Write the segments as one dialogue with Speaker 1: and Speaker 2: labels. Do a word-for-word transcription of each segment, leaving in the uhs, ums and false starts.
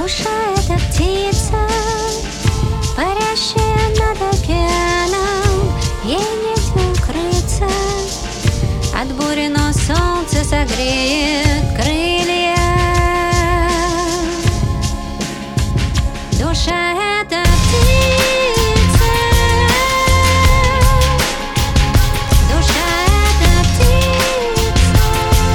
Speaker 1: Душа — это птица, парящая над океаном. Ей негде укрыться от бури, но солнце согреет крылья. Душа — это птица, душа — это птица,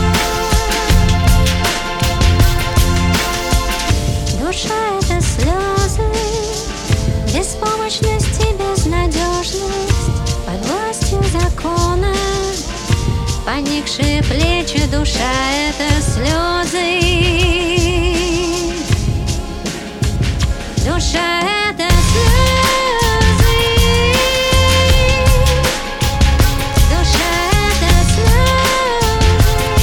Speaker 1: душа — это слезы, беспомощность и безнадежность под властью закона. Поникшие плечи, душа — это слезы. Душа — это слезы. Душа — это слезы.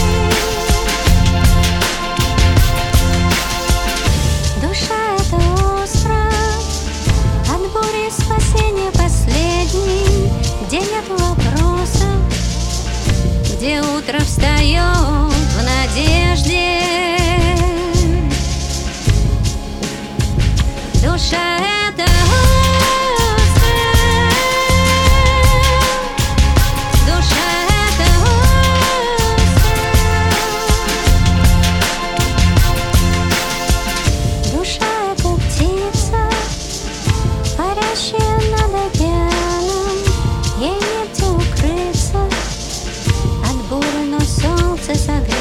Speaker 1: Душа — это остров от бури, спасения последний, где нет вопросов, где утро встает в надежде. Душа — это остров, душа — это остров, душа — это птица, парящая над океаном. Ей негде укрыться от бури, но солнце согреет.